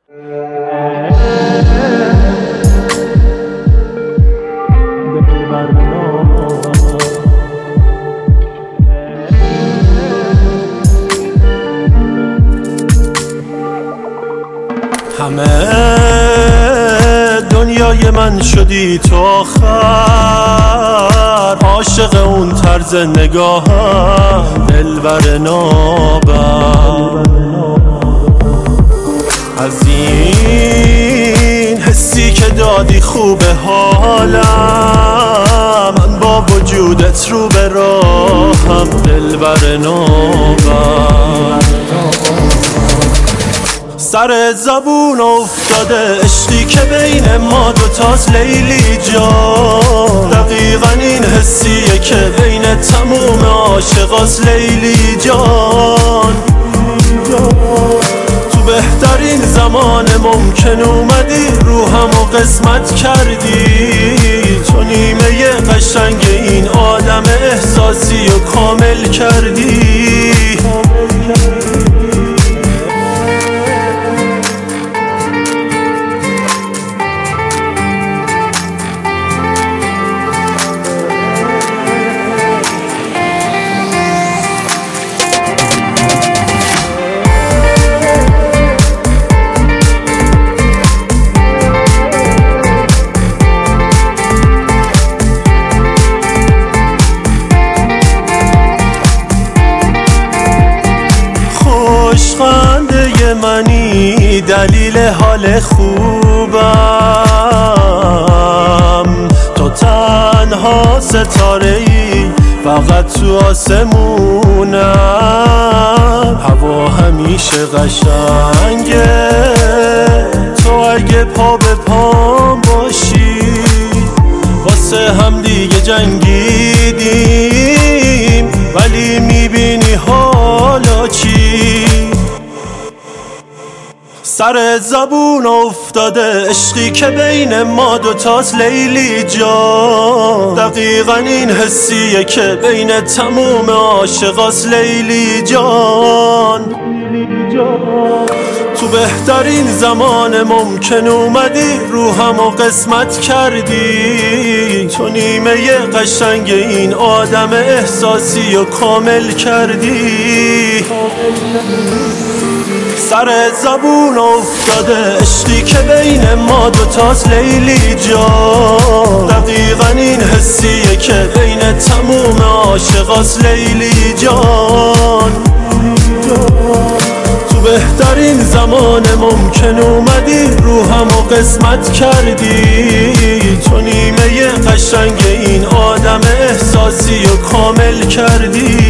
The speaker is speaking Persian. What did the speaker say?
همه دنیای من شدی تو آخر، عاشق اون طرز نگاهم دلبر نابم. از این حسی که دادی خوبه حالم، من با وجودت رو به راهم دلبر نابم. سر زبون افتاده عشقی که بین ما دوتاست لیلی جان، دقیقا این حسیه که بین تموم عاشقاست لیلی جان. تو بهترین زمان ممکن اومدی روحم و قسمت کردی، تو نیمه قشنگ این آدم احساسی و کامل کردی. خوشخنده منی دلیل حال خوبم، تو تنها ستاره ای فقط تو آسمونم. هوا همیشه قشنگه تو اگه پا به پام باشی، واسه هم دیگه جنگیدیم ولی میبینی حالا چی. سر زبون افتاده عشقی که بین ما دوتاست لیلی جان، دقیقا این حسیه که بین تموم عاشقاست لیلی جان. تو بهترین زمان ممکن اومدی روحم و قسمت کردی، تو نیمه قشنگ این آدم احساسی و کامل کردی. سر زبون افتاده عشقی که بین ما دوتاست لیلی جان، دقیقا این حسیه که بین تموم عاشقاست لیلی جان. تو بهترین زمان ممکن اومدی روحم و قسمت کردی، تو نیمه قشنگ این آدم احساسی و کامل کردی.